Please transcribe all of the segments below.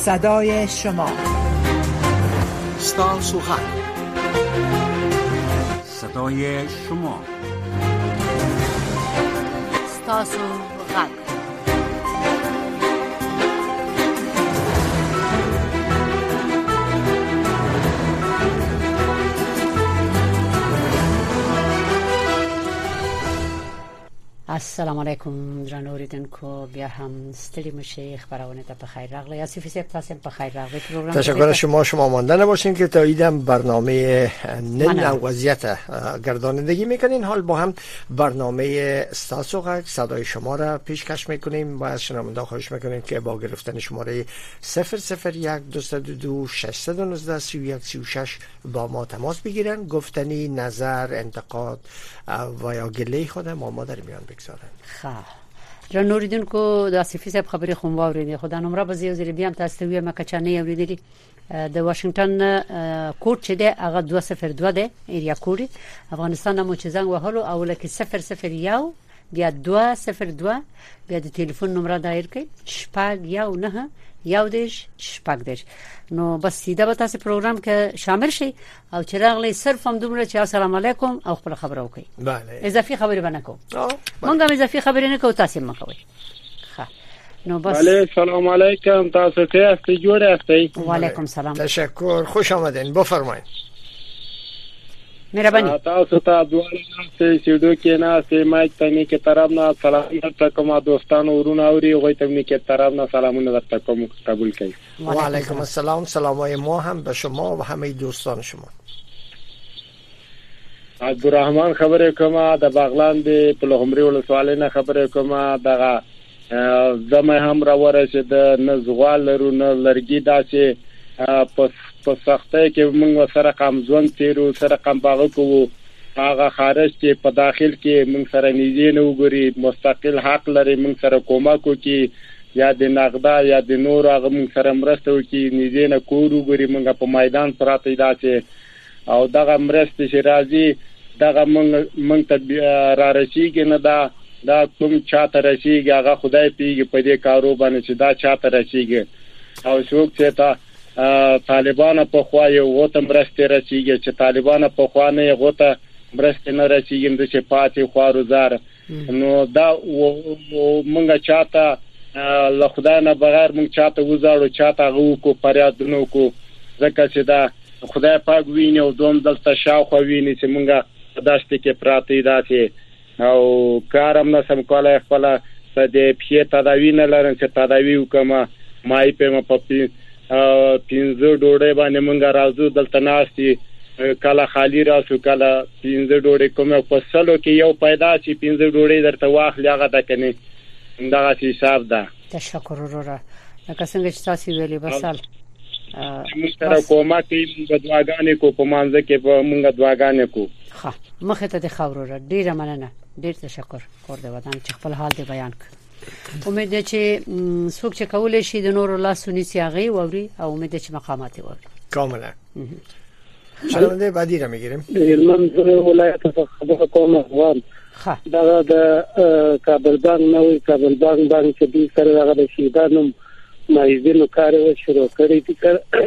صدای شما. ستاسو غږ، صدای شما. ستاسو غږ. السلام علیکم درنو اوریدونکو، بیا هم ستړي مشي، خبرونه ته بخیر راغلی. آصف صاحب تاسو هم بخیر راغلی. پروگرام تشکر از شما مانده نباشین که تا ایدم برنامه نن وضعیت گردانندگی میکنین. حال با هم برنامه ستاسو غږ صدای شما را پیشکش میکنیم و از شنونده خواهش میکنیم که با گرفتن شماره 001 222 619 3136 با ما تماس بگیرن. گفتنی، نظر، انتقاد و یا گله خود ما در میان بگذارن. درنو اوریدونکو، د آصف صاحب خبرې خو واورېدې، خو د نمبر به زیاتره بیا هم تاسو ته وایم که چا نه اوریدلی. د واشنگټن کوډ چې دی هغه 202 دی، ایریا کوډ افغانستان مو چې زنګ وهلو او لکه 001 بیا 202 بیا د ټلیفون نمبر دایر کړئ 019 11 نو بس سیده به تاسو پروگرام کې شامل شئ او چې راغلی صرف هم دومره چې السلام علیکم او خپل خبره وکړئ. بله، اضافي خبرې باندې کوو. مونږ هم اضافي خبرې نه کوو، تاسو هم کوئ. نو بس. بله، سلام علیکم. تاسو ته هستی جوړ هستی؟ و علیکم سلام. تشکر، خوش آمدین. بفرمایید. مهربانی. تاسو ته دوه نه سیډو کې نه سي مایک تنه کې طرف نه سلام علیکم دوستانو ورونه اوري غوي تمنی کې طرف نه سلامونه درته کوم، قبول کړئ. و علیکم السلام. سلامای ما هم به شما و همه دوستان شما. عبدالرحمن خبره کومه د بغلان د پلوغمري ولسوالۍ نه خبره کومه. دغه زمه هم را ورسېد نزغوال لرو نه لرګي داسې په سختۍ کې موږ سره قامزون تیرو سره قام باغ کوو. هغه خارج کې په داخل کې موږ سره نيزي نه وګوري، مستقل حق لري موږ سره کومک کوي یا د نقدا یا د نور هغه موږ سره مرسته وکړي. نيزي نه کور وګوري موږ په میدان پراته داسې او دغه مرسته شرازي دغه موږ ته را رسیږي نه دا کوم چاته رسیږي هغه خدای پیږي په دې کارو باندې چې دا چاته رسیږي او څوک چې تا طالبان په خوا یو غوته مرسته رسیږي چې طالبان په خوا نه غوته مرسته نه رسیږي د چې پاتې خوارو زار. نو دا مونږه چاته له خدای نه بغیر مونږ چاته وزاړو چاته غو کو پریادونو کو ځکه چې دا خدای پاک ویني او دوم دلته شاوخوا ویني چې مونږه داشته کې پراته داسې او کارم نه سم کولای خپل د پیه تداوی نه لرم چې تداوی وکما مای په مپی پینځه ډوړې باندې مونږ راځو دلته ناشتي کله خالی راسو کله پینځه ډوړې کومه فصلو کې یو پیدا شي پینځه ډوړې درته واخلې هغه د کني دا حساب ده. تشکر وروره. لکه څنګه چې تاسو ویلي بسال موږ سره کومه کې دعاګانې کو په مانځ کې په مونږ دعاګانې کو. ښه مخه ته د خبرو ډیره مننه، ډیر تشکر کور د وطن چې خپل حال دی بیان کړ. امید ده چې څوک چې کولای شي د نورو لاسونی سیاغي ووري او امید ده چې مقامات ووري. کاملا. شنونده بعدی را میگیریم. هلمند ولایت څخه خبره کوم افغان. دا د کابل بانک نوې کابل بانک چې د سره دغه د شیدانو مایزینو کار شروع کړی دي.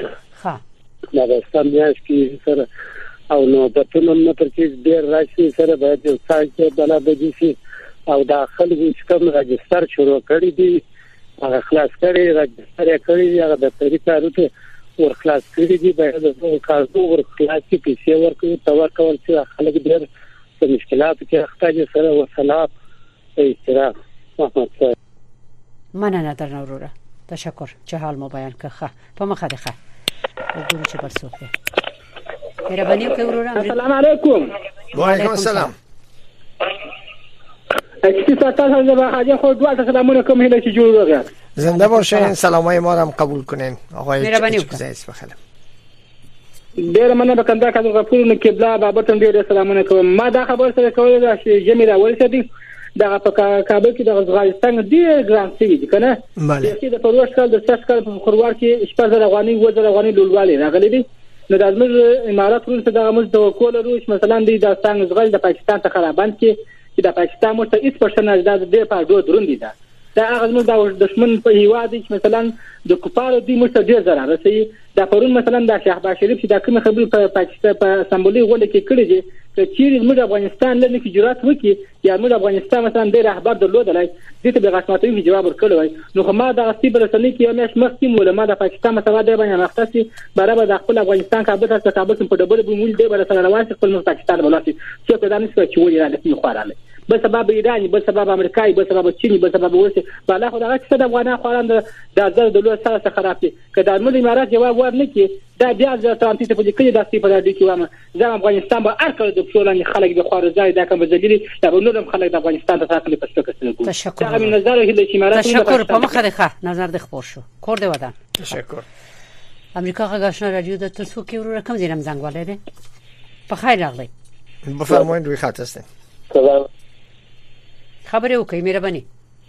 دا د سمجاش کې سره او نو په تونم نه پرچیز ډیر راشي سره باید یو څاګه بلا بجې شي او داخل چې کوم راجستر شروع کړی دي هغه خلاص کړی راجستر کړی هغه د طریقارو ته ور خلاص کړی دي باید د کارو ور خلاص کې پیسې ورکوي تور کول چې خلک ډیر په مشکلات کې اخته سره وصلات اشتراک. مننه درنو وروره، تشکر چې حال مو بیان کړه. په مخه ده وګورئ چې بل څوک دی. مهرباني وکړئ وروره. السلام علیکم. وعلیکم السلام. زنده باشین. سلامای ما را هم قبول کنین آقای چکزیز بخلم. ډیر مننه به کنده کاظم غفور نو قبله بابتم ډیر سلامونه کوم. ما دا خبر سره کولای دا چې جمعې دا ورسېدی دا په کابل کې د افغانستان ډیر ګران سي دي کنه. چې د پروش کال د ساس کال په خروار کې 6000 افغاني 2000 افغاني لولوالي راغلي دي. نو د امیر امارات وروسته د موږ د کول روش مثلا د افغانستان د پاکستان څخه را باندې چې د پاکستان مو ته هیڅ پرسنټ د دې په ډو دروندي ده دا هغه د دشمن په هیواد کې مثلا د کفارو دی مشته ډیر ضرر رسي. دا پرون مثلا د شهباز شریف چې دا کوم خبرې په پاکستان په اسمبلی غونډه کې کړې دي چې چیرې موږ افغانستان لنه کې جرأت وکړي یا موږ افغانستان مثلا د رهبر درلودلای دې ته به غاښماتوي جواب ورکړی وای. نو خو ما د غستی برسنۍ کې یو مېش مخکې علما د پاکستان مسله دی باندې مختصي برابر د خپل افغانستان کابل ته کابل په ډبل به مول دی بل سره روان چې خپل پاکستان ولاسي څه په دانش کې وایي را لسی خوراله بل سبب ایرانی بل سبب امریکایي بل سبب چینی بل سبب روسي بالا خو دغه څه د افغانان خواران د زر د لوی سره خراب دي کله د امارات جواب ورنکړي دا بیا د ترانزیت په لیکلي داسې په دې کې وامه زم افغانستان به ارکل د پښولان خلک به خور ځای دا کوم ځګری دا نورم خلک د افغانستان ته ساتل په څه کې تشکر. دا من نظر هله چې امارات تشکر په مخه ده نظر د خبر شو کور دی ودان. تشکر. امریکا غاښنا رادیو د تاسو کې ورو رقم زیرم زنګ والے په خیر راغلی. بفرمایید روی خط هستین. سلام. خبرې وکړئ مهرباني.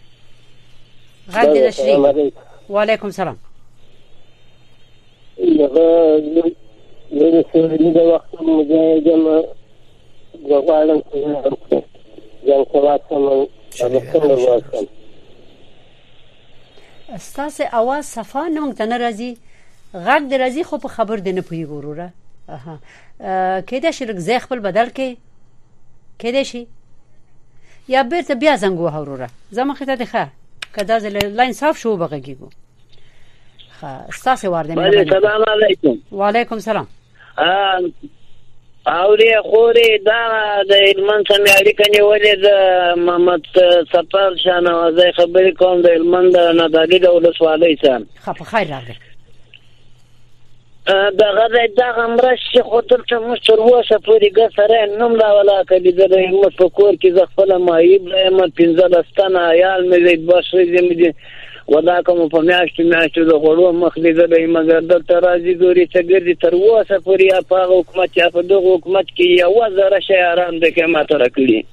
غږ دې نشری. وعلیکم سلام. د سړي د وخت مجاهدم غواړم چې ځان خلاصم څنګه استاسه اواز صفا نه مونږ ته ناراضي غږ د راضي خو په خبر دی نه پوي ګوروره. اها کېدا شي لږ ځای خپل بدل کې کېدا شي یا بیرته بیا زنګ وهوروره زما خته ده ښه کدا ز لاین صاف شو بغږیګو. استاسه ورده. السلام علیکم. وعلیکم سلام. اوري خوري دا د علمن سمې اړیکه نیولې د محمد سفر شانوازي خبرې کوم د علمن د نادالي د ولسوالۍ څخه. خپ خیر راغلی. دا غزه دا غمرش خاطر چې مشر واسه پوری ګسره نوم لا ولا کړي د همت په کور کې ز خپل مایب له 15 ستنه عیال مې زید بشری زمدي ودا کوم په میاشتو د غړو مخلي زده مګر د ترازی ګوري چې ګرځي تر واسه پوری په حکومت یا په دغه حکومت کې یو زره شي آرام د کما تر کړی.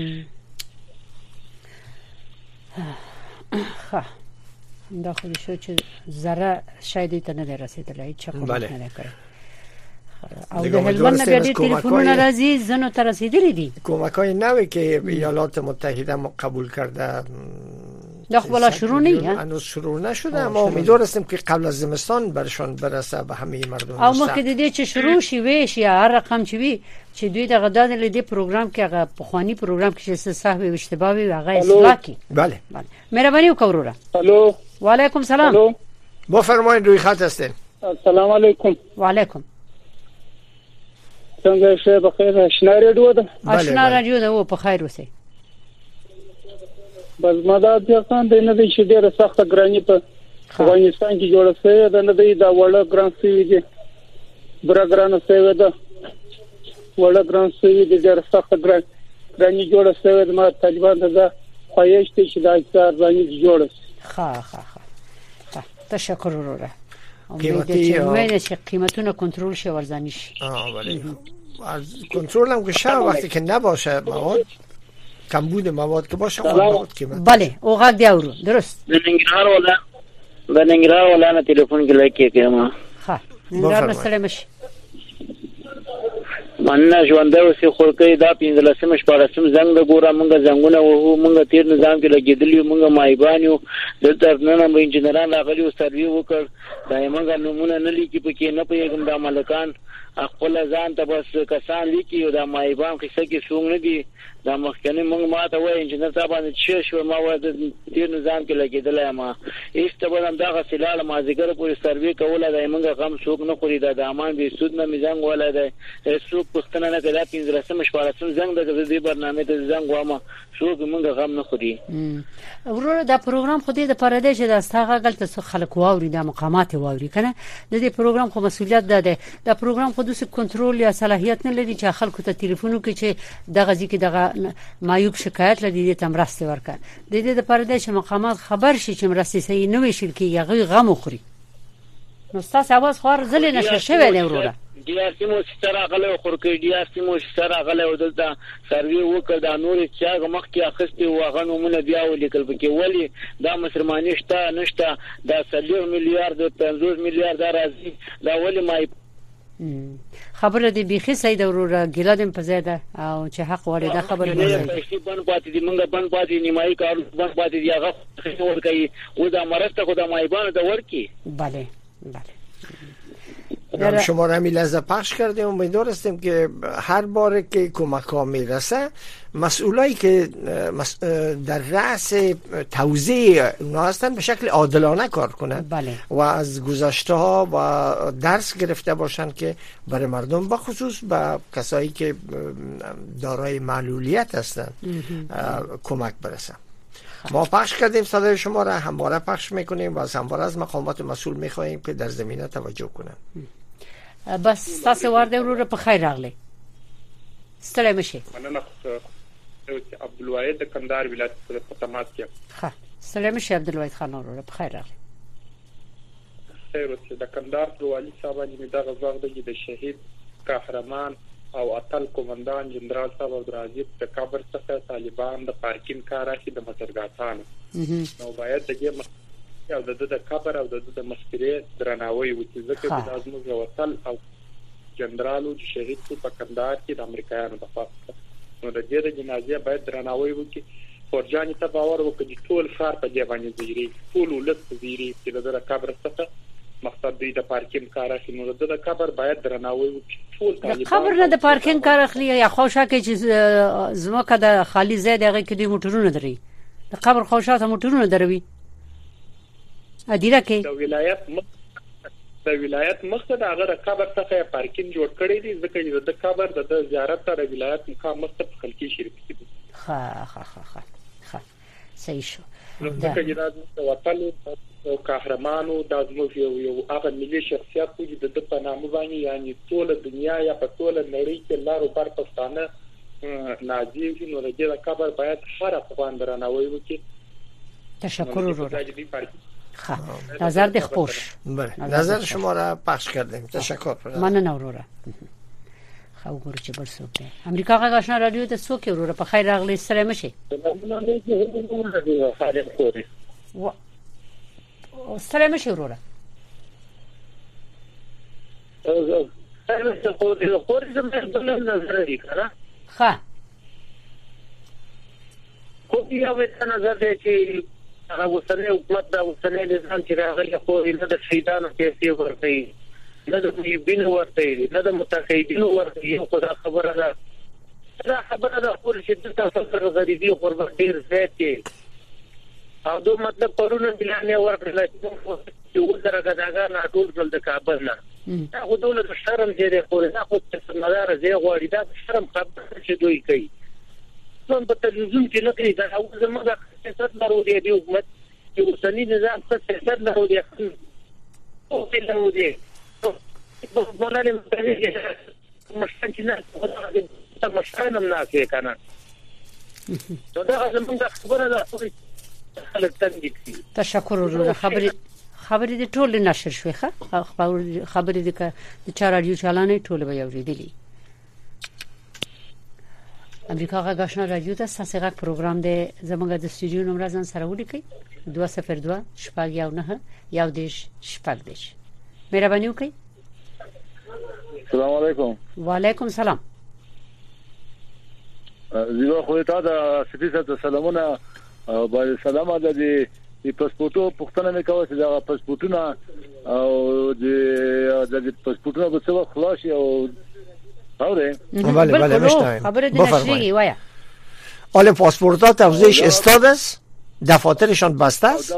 ها دا خو شو چې زره شاید ته نه رسیدلای چې کوم نه کړی او د هلمند بیا د ټلیفونونو راځي زنو ته رسیدلې دي کمکای نوی که ایالات متحده قبول کرده دا خو ولا شروع نه هنوز شروع نشده اما امیدوار هستیم که قبل از زمستان برشان برسه به همه مردم. او مخکې د دې چې شروع شي ویش یا هر رقم چې وي چې دوی د غداد له دې پروګرام کې هغه پخوانی پروګرام کې چې صاحب اشتباه وي هغه اصلاح کی. بله مهرباني وکړه. الو وعلیکم سلام. الو بفرمایید روی خط هستین. السلام علیکم. وعلیکم. څنګه شه بخیر آشنا رادیو ده. آشنا رادیو ده او په خیر اوسه. بس مدد ځان د نه دي چې ډیره سخته ګرانی په افغانستان کې جوړه شوې ده نه دی دا وړه ګران سوي دي برا ګران سوي ده وړه ګران سوي دي ډیره سخته ګرانی جوړه شوې ده ما طالبان ده خواهش ته چې دا اکثر ګرانی جوړه ښه تشکر وروره. قیمتونه کنترل شي ورزانی شي. بله از کنترل هم که وقتی که نباشه مواد کمبود مواد که باشه مواد قیمت. بله او غږ دی اورو درست. د ننګرهار ولانه ټلیفون کې لکه کېما. ها ننګرهار مسله مشي. مننه ژوند اوسې خلکې دا 15 شپارسم زنګ د ګوره مونږ زنګونه وو مونږ تیر نظام کې لګیدلی مونږ مایبانیو د ترنن مې انجنیران راغلي او سروي وکړ دا مونږ نمونه نه لیکي پکې نه پیغام د ملکان خپل ځان ته بس کسان لیکي او د مایبان قصه کې څنګه دي دا مخکنی مونږ ماته وای انجنیر صاحب باندې چې شو ما و د تیر نظام کې لګیدل ما ایستبل دا غسلال ما ذکر پورې سروي کوله د مونږ غم څوک نه خوري د امان به سود نه میزان ولا د څوک پښتنه نه کړه 15 شپارسم زنګ د دې برنامه ته زنګ وامه څوک مونږ غم نه خوري. ورور دا پروګرام خو دې د پردې چې د استغه غلط څه خلک واوري د مقامات واوري کنه د دې پروګرام خو مسولیت ده د پروګرام خو د کنټرول یا صلاحیت نه لري چې خلکو ته ټلیفونو کې چې دغه ځکه دغه معیوب شکایت لدی ته مرسته ورکړه د دې د پردې چې مقامات خبر شي چې مرسته صحیح نه وي شل کې یغه غم خوري. نو تاسو اواز خور زل نشه شوی دی وروره ډي ار سي مو ستاره غله خورکې ډي ار سي مو ستاره غله او دلته سروي وکړ دا نور چې مخ کې اخستي واغنو مونږ بیا ولیکل پکې ولی دا مسلمانۍ شته نشته دا 30 میلیارډ 50 میلیارډ راځي دا ولی مای خبره دی بيخي سید وروره ګلادم په زیاده او چې حق والده خبره دی پیسې بند پاتې دي موږ بند پاتې نیمایي کار بند پاتې دی هغه ور کوي او دا مرسته خو د مایبانو د ورکی. بله شما را لحظه پخش کردیم. امیدوار هستیم که هر بار که کمک ها میرسه مسئولایی که در رأس توزیع اونا هستن به شکل عادلانه کار کنن. بله. و از گذشته ها و درس گرفته باشن که برای مردم بخصوص به کسایی که دارای معلولیت هستن کمک برسن. ما پخش کردیم صدای شما را، همواره پخش میکنیم و همواره از مقامات مسئول میخواهیم که در زمینه توجه کنن. بس تاسو ورده وروره په خیر راغلی. ستړی مشي. مننه عبدالواحد د کندهار ولایت په تماس کې. ښه ستړی مشي عبدالواحد خان وروره په خیر راغلی. خیر اوسه د کندهار والي صاحب باندې دا غوښتل د شهید قهرمان او اتل کومندان جنرال صاحب عبدالعزیز د کابل څخه طالبان د پارکینګ کار اخی د مسرګاتانو نو باید دغه او د کابل او د مسکري درناوی وکړي ځکه د ازموږ وطن او جنرالو شهید په کندهار کې د امریکایانو د خاصه نو د دې د جنازې باید درناوی وکړي. فورجانی ته باور وکړي ټول ښار په دې باندې زیری ټول ولس زیری چې د کابل څخه مقصد دی د پارکینګ کار اخلي. نو د کابل باید درناوی وکړي ټول طالبان خبر نه د پارکینګ کار اخلي یا خوشا کې چې زموږه د خالی زید هغه کې د موټرونو دري د قبر خوشاته موټرونو دروي ادیره کې د ولایت مقصد هغه د قبر څخه پارکینګ جوړ کړی دی ځکه چې د قبر د زیارت سره ولایت مقام مستق خلکی شریک دي. ها صحیح شو. ځکه چې د وطن او قهرمانو د ازموږ یو هغه ملي شخصیت دی د په نامه باندې یعنی ټول دنیا یا په ټول نړۍ کې لارو بر پښتانه نازي نو د دې قبر باید هر افغان درناوی وکړي. تشکر وروره. نظر د خوش. نظر شما را پخش کردیم. تشکر. مننه وروره. خو ګور چې بل څوک دی امریکا غږ آشنا رادیو ته څوک وروره په خیر راغلی سره مشي. سره مشي وروره. ها خو بیا وته نظر دی چې هغه وسره حکومت دا وسره نظام چې راغلی خو نه د شهیدانو پیسې ورکړي نه د بین ورته نه د متقیدین ورته یو خدای خبره ده دا خبره ده خو چې د تاسو غریبي قربت ډیر زیات دي او دوه مطلب پرونه بلانه ورکړل چې وزره غداګان ټول ټول د کابل نه دا خو دولت شرم دې خو دا خو څه مدار زی غوړي دا شرم خبره چې دوی کوي څون په تلویزیون کې نه کوي دا او زموږ سیاست لرو دی حکومت چې اوسنی نظام څه سیاست لرو دی او څه لرو دی په بلانه مشکل نه دا مشکل نه کوي کنه نو دا زموږ خبره ده تشکر وروره. خبرې د ټول نشر شوې ښه خبرې د چا رادیو چالانې ټول به اوریدلې. امریکا غږ آشنا رادیو ته ساسغه پروګرام دی زموږ د استودیو نمبر ځان سره ولیکئ 202 شپږ یو نه یو دیش شپږ دیش. مهرباني وکړئ. السلام علیکم. وعلیکم السلام. زیرو خو ته د سفیرت سلامونه باید سلام ده د پاسپورتو پښتنه مې کوي چې دا پاسپورتونه او د پاسپورتونه په څو خلاص او اوره بله میشنویم. بفرمایید. وایا حالا پاسپورت‌ها توزیعش استاد است؟ دفاترشان بسته است؟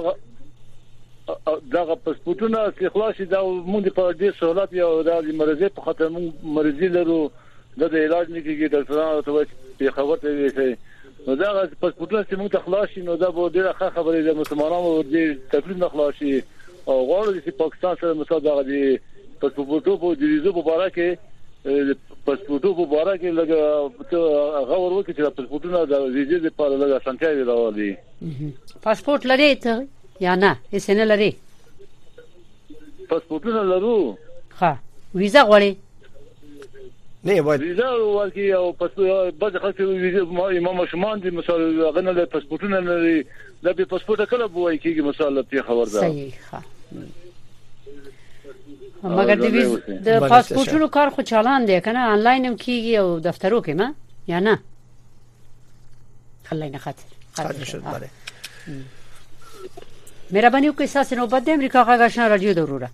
دا پاسپورتونه چې خلاص دا مونږ په دې سہولت یا د مرزي په خاطر مونږ مرزي لرو د علاج نه کیږي د سره ته په خبر ته وي نو دا پاسپورتونه چې موږ ته خلاص نو دا به ډیره ښه خبره ده مسلمانانو د تکلیف نه خلاصي او غواړي چې پاکستان سره مساعده غوړي پاسپورتو په جریزو مبارکه پاسپورتو مبارکه لګه غوړ وکړي چې پاسپورتونه د ویزې لپاره لګه سنټای راوړي. پاسپورت لري ته یا نه هیڅ نه لري؟ پاسپورتونه لرو. ها ویزا غواړي؟ نه باید ویزا ورکی او پاسپورت بعض خلک ویزا امام شمان دي مثلا غنه له پاسپورتونه لري د پاسپورت کله بوای کیږي مثلا په خبر ده. صحیح ښه مګر د پاسپورتونو کار خو چالان دی کنه آنلاین هم کیږي او دفترو کې ما یا نه خلای نه خاطر شد بله مهرباني وکړئ تاسو نو بده امریکا غاښنا رادیو ضروره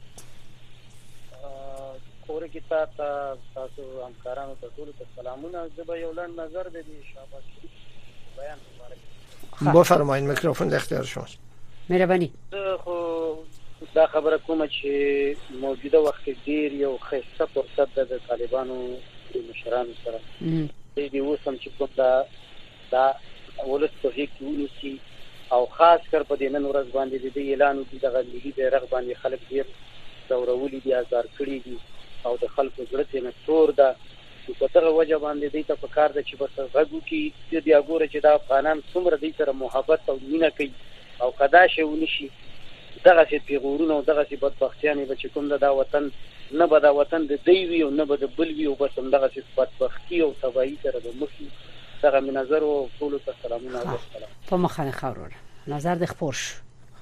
کور کې تاسو همکارانو ته ټول سلامونه زه به یو لړ نظر د شاباش بیان مبارک بفرمایید میکروفون در اختیار شماست مهرباني خو دا خبره کوم چې موجوده وخت ډیر یو خاصه فرصت د طالبانو د مشرانو سره دې وسم چې کوم دا ولس په کې ونیسي او خاص کر په دې نن ورځ باندې د اعلان وکړي د غلي د رغ باندې خلک ډیر دورولي دي آزار کړی دي او د خلکو زړه ته نتور ده په دغه وجه باندې دې ته په کار ده چې بس غږو کې دې اګوره چې دا افغانان څومره دې سره محبت او مینه کوي او قدا شي ونشي دغه چې پیغورونه او دغه چې بدبختیانه به کوم دا وطن نه به دا وطن د دی وی او نه به د بل وی او بس دغه چې بدبختی او تباہی سره د مخې دغه من نظر او ټول ته سلامونه او سلام په مخه خاورونه نظر د خپوش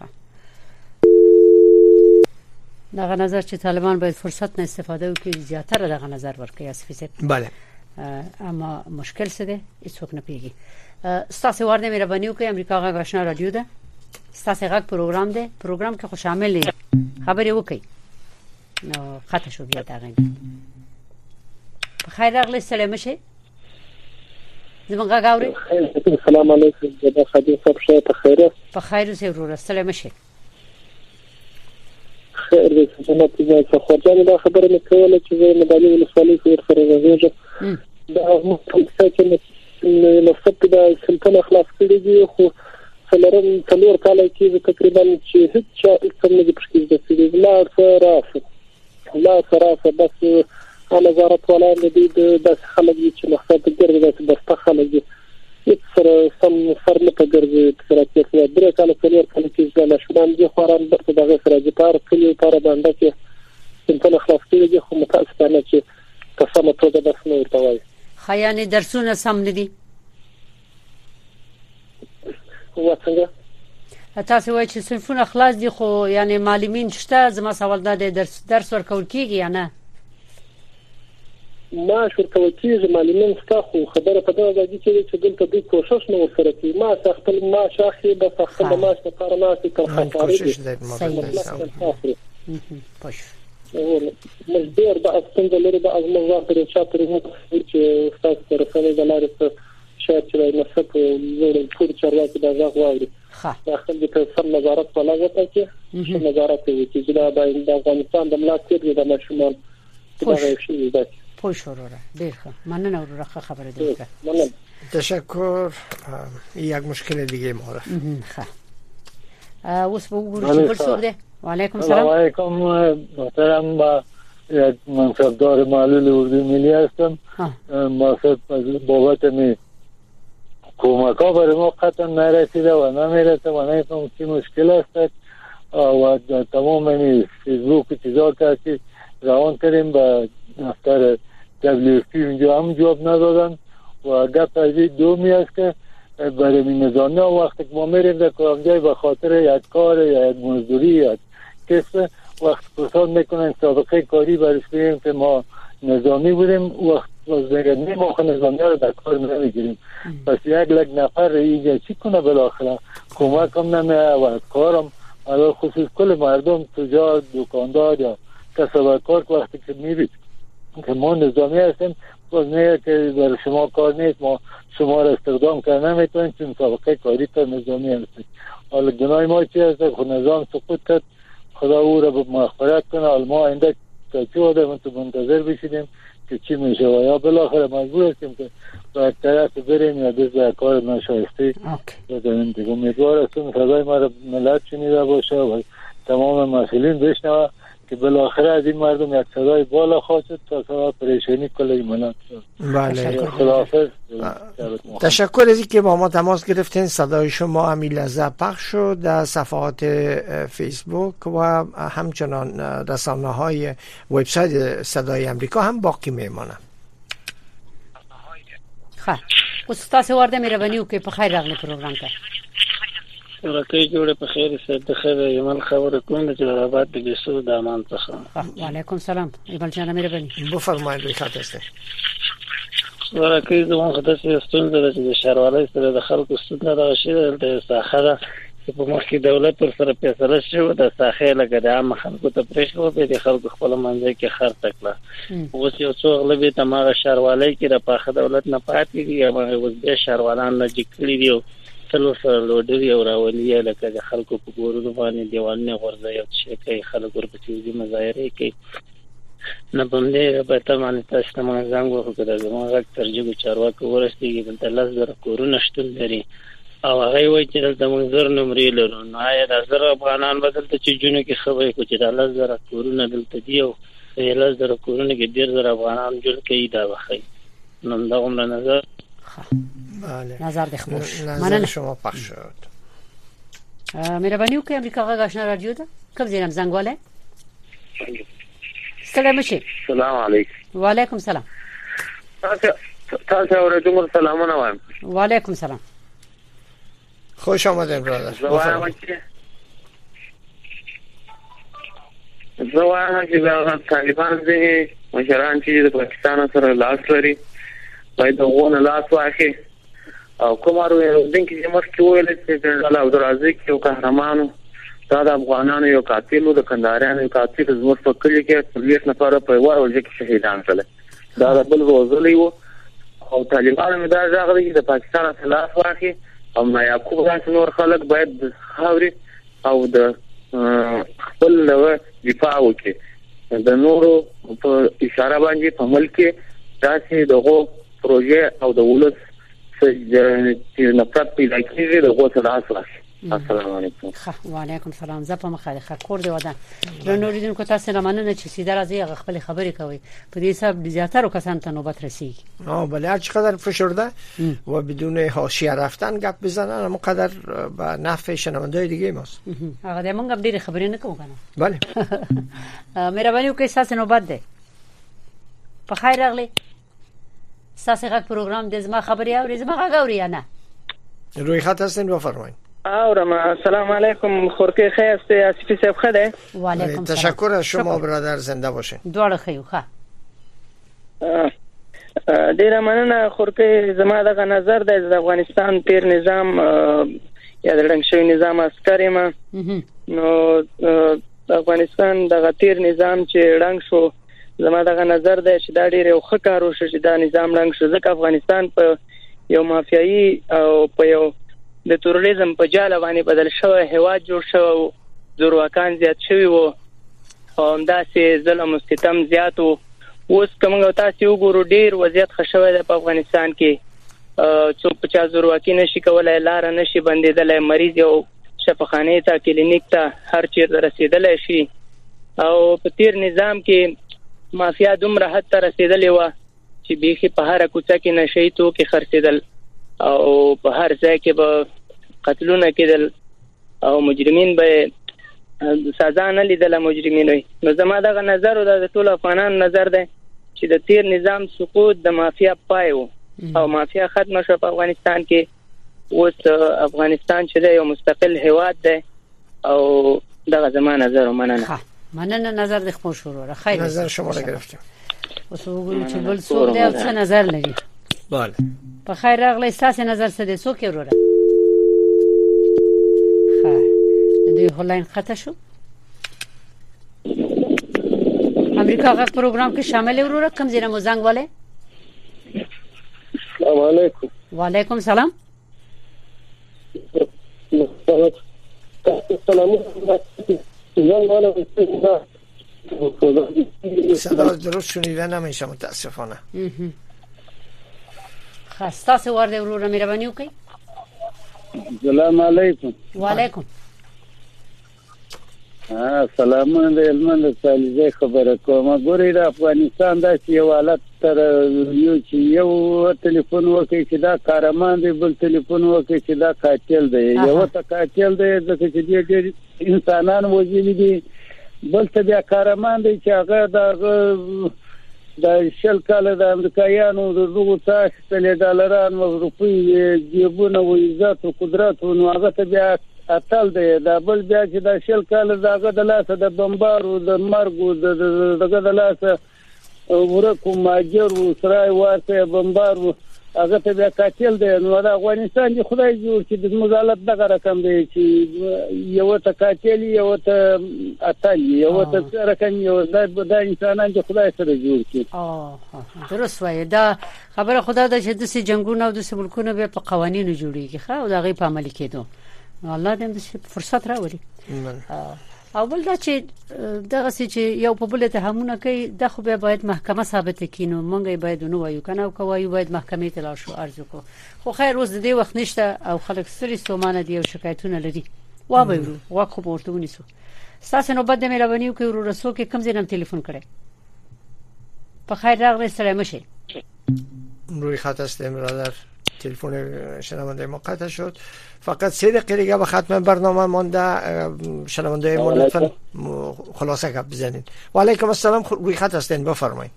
دغه نظر چې طالبان باید فرصت نه استفاده وکړي زیاتره دغه نظر ورکړي اسفیسه بله اما مشکل څه دی هیڅ وخت نه پیږي ستاسو ورته مهرباني وکړئ امریکا غاښنا رادیو ده ستاسو غږ پروګرام دی پروګرام کې خو شامل دي خبرې وکړئ نو خاطر شو بیا دا غي په خیر راغلی سلام شه زمونږ غاوري السلام علیکم زه خدای صاحب شه په خیره په خیر اوسې ورور سلام شه خیر دې جنت دې څه خورجان دا خبره مې کوله چې زه مدالي ولسوالۍ کې سره راځم دا مو څه چې نو څه دا سلطنه خلاص کړی دی خو څلورم څلور کال کې تقریبا چې هیڅ څه نه پرشکې د سړي لا سره بس انا وزارت ولا دې د خلک چې مخاطب ګرځي د بس خلک هیڅ سره سم فرم ته ګرځي سره چې درې کال څلور کال کې ځل شومان دي خوران برته دغه سره د پار کلی پار باندې چې څنګه خلاص کېږي خو متاسفانه چې قسمه ته د بس نه ورتوي خیانه درسونه سم ندي وڅنګه تاسو وایئ چې صنفونه خلاص دي خو یعنی معلمین شته زما سوال ده درس ورکول کیږي یا نه ما شورته کیږي معلمین شته خو خبره په دغه ځای کې چې دلته د کوشش نه وسره کوي ما خپل ما شاخي د خپل ما ستاره ما تر خاطرې پښ مجبور د اصل د لري د ازمن واخره چاپره چې تاسو سره سره د لارې څخه شاید چې نسب زور ټول چارواکي دا غواړي داخل د سم نظارت ولا وته کې نظارت کوي چې دا د افغانستان د ملاتړ د مشمول دا شی دی پوش وروره ډیر ښه مننه وروره خبره دی مننه تشکر یک مشکل دیگه ماره ښه اوس به وګورو چې بل څه دی وعلیکم السلام علیکم محترم با یک منصبدار معلول اردو ملی هستم مقصد بابت می کمک ها برای ما قطعا نرسیده و نمیرسه و نمیفهم چی مشکل است و تمام فیسبوک چیزا که روان کردیم به دفتر WFP اینجا هم جواب ندادن و گپ از دومی است که برای نظامه وقتی که ما میریم در کارمجای به خاطر یک کار یا یک مزدوری یا کسب وقت پرسان میکنن سابقه کاری برش بگیم که ما نظامی بودیم وقت بگیم ما نظامی رو در کار نمیگیریم پس یک لگ نفر اینجا چی کنه بالاخره کمک هم نمیه و کارم علا خصوص کل مردم تجار دکاندار یا کسب کار وقتی که میبید که ما نظامی هستیم باز میگه که برای شما کار نیست ما شما را استخدام کنه نمیتونیم چون سابقه کاری تا نظامی هستیم حالا گناه ما چی هست خود نظام سقوط کرد خدا او را مغفرت کنه حالا ما آینده تا چی آده منتظر بشیدیم که چی میشه و یا بالاخره مجبور هستیم که با یک طرف بریم یا دست به کار ناشایسته بزنیم دیگه امیدوار هستم صدای ما را ملت شنیده باشه و تمام مسئولین بشنوه که بالاخره از این مردم یک صدای بالا خواهد شد تا صدا پریشانی کل ملت شد. بله خداحافظ. تشکر از اینکه با ما تماس گرفتین. صدای شما همین لحظه پخش شد در صفحات فیسبوک و همچنان رسانه‌های وبسایت صدای امریکا هم باقی میمانه. خب استاد ورده مهربانی وکړئ په خیر راغلی پروګرام ته. شرکای جوړه په خیر سره د خیر یمن خبره کوم چې رابط د ګسو د امان څخه. وعلیکم السلام ایمل جان مهرباني بفرمایئ روی خط هستید. شرکای زموږ خدای ستونزه د شهروالۍ سره د خلکو ستونزه د شیدل د ساحه په مخکې دولت پر سره فیصله شوه د ساحه لګه د عام خلکو ته پرېښو په دې خلکو خپل منځ کې خرڅ کړه. اوس یو څو غلبې تماغه شهروالۍ کې د پاخه دولت نه پاتې دي هغه اوس به شهروالان نه جکړي دي څلور سره لوډري او راولي لکه د خلکو په ګورو باندې دیوالونه غورځي او چې کوي خلکو ورپسې دي مظاهره کوي نه باندې په تمام تاسو ته موږ زنګ وکړو زموږ ترجمه چارواکو ورسېږي د 10,000 کورونه شتون لري او هغه وایي چې د منظر نمرې لرو نو آیا د 1000 افغانان بدل ته چې جنو کې خبرې کوي چې د 10,000 کورونه دلته دی او 10,000 کورونه کې 10,000 افغانان جوړ کړي دا وخی نو دا عمر نظر بله نظر د خموش نظر شما پخش شد. مهرباني وکړئ امریکا غږ آشنا رادیو ده کوم ځینم زنګواله سلام شي. السلام علیکم. وعلیکم السلام. تاسو اورېدو سلامونه وایم. وعلیکم السلام. خوش آمدین برادر. زوایم چې دا طالبان دي مشران چې د پاکستان سره لاس لري باید دغه لاس واخلي او کومارو دین کې مخکې ویل چې د عبدالرزاق یو قهرمانو دا د افغانانو یو قاتل د کندهاریانو یو قاتل زموږ په کلی کې 30 نفر په یو ورځ کې شهیدان کړل. دا بل روزلی وو او طالبانو دا ځاغلي د پاکستان سره لاس واخلي او ما یعقوب غاښ نور خلک باید خاوري او د خپل له دفاع وکړي د نورو په اشاره باندې په ملک داسې دغه پروژه او د ولس چې نفرت پیدا کیږي دغه څه لاس السلام علیکم. وعلیکم السلام. زه په مخالفه کور دی ودان نوریدونکو تاسو نه مننه چې سیده راځي خپل خبرې کوي په دې حساب زیاتره کسان ته نوبت رسیږي. بله هر چقدر فشرده و بدون حاشیه رفتن گپ بزنن اما قدر به نفع شنوندای دیگه ماست. هغه د مونږ ډېر خبرې نه کوو کنه. بله مهرباني وکړئ تاسو نوبت ده. په خیر راغلی. تاسو غږ پروګرام د زما خبري او زما غږ اوري یا نه؟ روی خط هستین بفرمایید. اورم. السلام علیکم. خورکی خیست آصفی صاحب خده. و علیکم السلام. تشکر از شما برادر زنده باشین. دوړ خیو ښه. ډیر مننه خورکی زما دغه نظر د افغانستان تیر نظام یا د رنګ شوی نظام عسکري ما نو افغانستان دغه تیر نظام چې رنګ شو زما دغه نظر دی چې دا ډیر یو ښه کار وشو چې دا نظام رنګ شو ځکه افغانستان په یو مافیایي او په یو د تروریزم په جال باندې بدل شوی هواد جوړ شو زورواکان زیات شوی وو او همداسې ظلم او ستم زیات وو. اوس کومه تاسو وګورو ډیر وضعیت خښوي د افغانستان کې څوک 50 زورواکي نشي کولای لار نشي بندیدلای مریض یو شفاخانه ته کلینیک ته هر چیرته رسیدلای شي او په تیر نظام کې مافیا دومره حد ته رسیدلې و چې بیخي په هر کوڅه کې نشي تو کې خرڅیدل او په هر ځای کې به قتلونه کېدل او مجرمین به سزا نه لیدل مجرمین. نو زما دغه نظر او د ټول افغانان نظر دی چې د تیر نظام سقوط د مافیا پای وو او مافیا ختم شو په افغانستان کې. اوس افغانستان چې یو مستقل هیواد دی او دغه زما نظر او مننه نظر د خپل شروع را خیر نظر شما را گرفتیم. اوس وګورئ چې بل څوک دی او څه نظر لري. بله په خیر راغلی تاسو نظر څه دی څوک وروره دوی هولین خطا شو امریکا غږ پروګرام کې شامل وروره کوم ځای مو زنګ والے. السلام علیکم. وعلیکم السلام. صدا درست شنیده نمیشه متاسفانه. خاصه ورده وروره مهرباني وکړئ. السلام علیکم. وعلیکم. سلامونه د علمند سالیزه خبره کوم. ګورې د افغانستان د یو حالت تر یو چې یو ټلیفون وکړي چې دا کارمان دی بل ټلیفون وکړي چې دا قاتل دی. یو ته قاتل دی ځکه چې دې انسانان وژلي دي بل ته بیا کارمان دی چې هغه د شل کال د امریکایانو د دغه $100 ډالران او روپۍ جیبونه او عزت او قدرت نو هغه ته بیا اتل دی دا بل بیا چې د شل کال دغه د لاسه د بمبارو د مرګو دغه د لاسه ورکو ماجر سرای ورته بمبارو هغه ته بیا قاتل دی. نو د افغانستان دی خدای جوړ چې د مزالت دغه رقم دی چې یو ته قاتل یو ته اتل یو ته رقم یو د انسانان دی خدای سره جوړ کړي. درست وایي. دا خبره خدا د چې د سي جنگونو او د سي ملکونو به په قوانینو جوړیږي خو دا غي په عملي کېدو الله دې د فرصت راوړي. او بل دا چې دغه چې یو په بل ته همونه کوي د خو به باید محکمه ثابت کینو مونږ باید نو وایو کنه او کوي باید محکمې ته لاړ شو ارزو کو خو خیر روز د دې وخت نشته او خلک سری ستومانه دي او شکایتونه لري وا به ورو وا خو ورته ونیسو. تاسو نو بده مهرباني وکړئ ورو رسو کې کم زینم ټلیفون کړئ. په خیر راغلی سلام شه. روی خط است برادر تلفن شنونده ما قطع شد. فقط 3 دقیقه دیگه به ختم برنامه مونده. شنونده ما لطفا خلاصه گپ بزنید. و علیکم السلام روی خط هستین بفرمایید.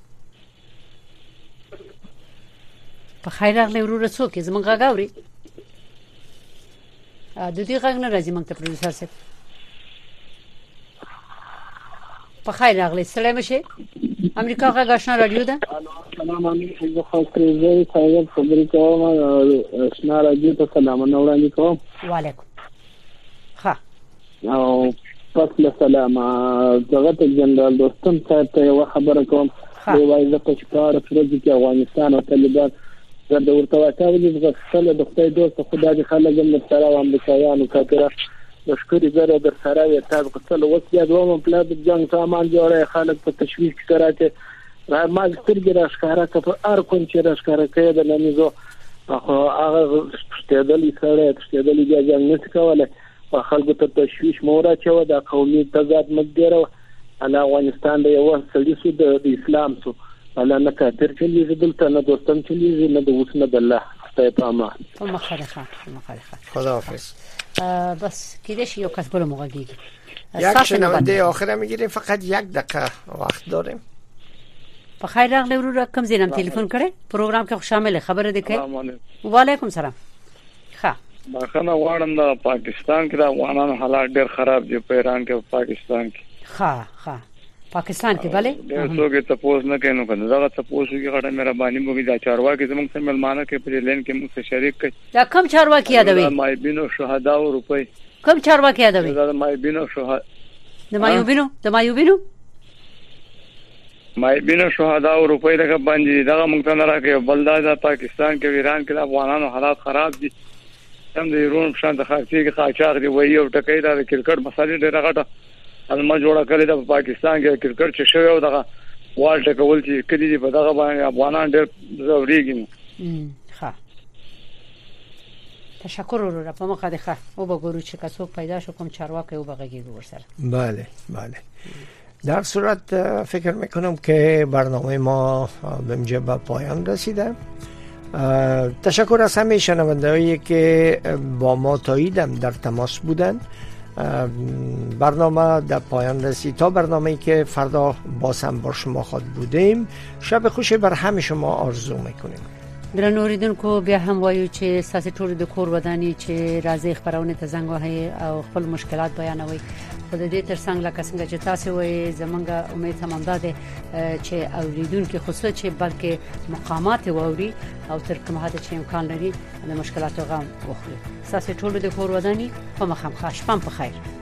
بخیر راغلی ورور څوک زمونږ غاوري د دې غږ نه راځي مونږ ته پروډوسر صاحب. بخیر راغلی سلام شه. امریکا غږ آشنا رادیو ده. سلام علیکم زه خو پرېږدم صاحب خبرې کوم آشنا رادیو ته سلامونه وړاندې کوم. وعلیکم ها او پس له سلام دغه جنرال دوستم صاحب ته یو خبره کوم. دی وايي د پښتار پروژې کې افغانستان او طالبان د ورته واټاوي د خپل د خدای دوست خدای د خلک هم سره او امریکایانو کاپیرا د شکرې زره د سره یې تاسو خپل وسیله دوم په د جنگ سامان جوړه خلک په تشویش کراته ما سترګې راښکارا کړ ار کوم چې راښکارا کړ د نمیزو هغه ستېدلې سره ستېدلې د جنگ نه کوله په خلکو ته تشویش مورا چې د قومي تضاد مګره على افغانستان د یو سړي سو د اسلام سو على نه کافر چې دلته نه دوستم چې نه د وسنه د الله خدای په امان په مخالفه خدا حافظ. بس کیدش یو کس بلو مغاگی یک شنونده آخره میگیریم فقط 1 دقیقه وقت داریم. بخیر راغلی ورور کم زینم تلفن کړي پروګرام کې شامل خبره ده کوي. وعلیکم السلام. ښه بخنه واړم د پاکستان کې د افغانانو حالات ډېر خراب دي په ایران کې او پاکستان کې. ښه پاکستان کې bale ډېر څوک ته پوز نه کینو کنه دا څه پوز کې غړې مهرباني موږ د چارواکي زموږ سره ملمانه کې په لین کې موږ شریک کړي. دا کم چارواکي یادوي؟ مای بینو شهدا او روپۍ. کم چارواکي یادوي؟ دا مای بینو شهدا. د مایوبینو مای بینو شهدا او روپۍ لکه باندې دا موږ ته نه راکې بلدا د پاکستان کې ایران کې افغانانو حالات خراب دي. هم د ایران شان د خارجي کې قاچاق دی وایي او ټکې دا د کرکټ مسالې ډېر غټه الما جوړه کړې د پاکستان کې کرکټ چې شوی او دغه والټ کول چې کړي دي په دغه باندې افغانان ډېر ضروري ښه تشکر ورور په مخه ده ښه او بګورو چې کڅوک پیدا شو کوم چارواکي او بغږی ورسره. بله در صورت فکر میکنم که برنامه ما به اینجا به پایان رسیده. تشکر از همه شنوندهایی که با ما تاییدم در تماس بودند. برنامه در پایان رسید. تا برنامه‌ای که فردا باز هم با شما خواهد بودیم شب خوشی بر همه شما آرزو میکنیم. درنو اوریدونکو بیا هم وایو چې ساسي ټول د کور ودانی چې راځي خبرونه ته زنګ وهي او خپل مشکلات بیانوي. په دې ترڅنګ لکه څنګه چې تاسو وایي زمونږه امید هم ده چې اوریدونکو خصوصا چې بلکې مقامات ووري او تر کومه حد چې امکان لري د مشکلاتو غم وخوري. ساسي ټول د کور ودانی په مخام خاص پم په خیر.